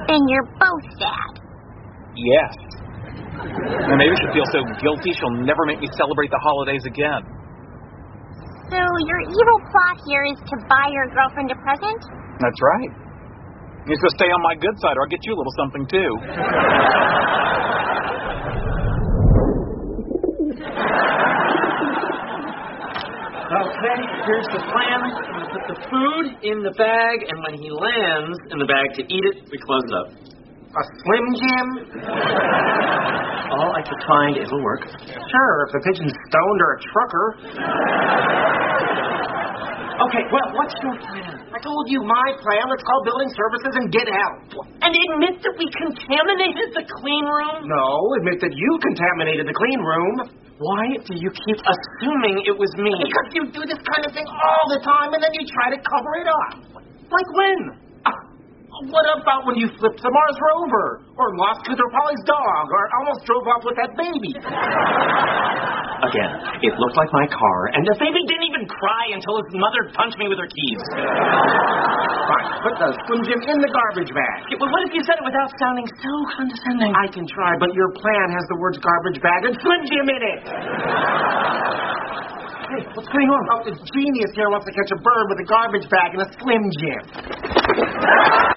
Then you're both sad. Yes. And maybe she'll feel so guilty she'll never make me celebrate the holidays again. So your evil plot here is to buy your girlfriend a present? That's right. You're supposed to stay on my good side, or I'll get you a little something, too. Okay, here's the plan. I'm going to put the food in the bag, and when he lands in the bag to eat it, we close it up. A Slim Jim? All I could find, it'll work. Sure, if the pigeon's stoned or a trucker. Okay, well, what's your plan? I told you my plan. Let's call building services and get out. And admit that we contaminated the clean room? No, admit that you contaminated the clean room. Why do you keep assuming it was me? Because you do this kind of thing all the time, and then you try to cover it up. Like when? What about when you flipped the Mars rover? Or lost Cooter Polly's dog? Or almost drove off with that baby? Again, it looked like my car, and the baby didn't even cry until his mother punched me with her keys. Fine, put the Slim Jim in the garbage bag. Yeah, well, what if you said it without sounding so condescending? I can try, but your plan has the words garbage bag and Slim Jim in it. Hey, what's going on? Oh, the genius here wants to catch a bird with a garbage bag and a Slim Jim.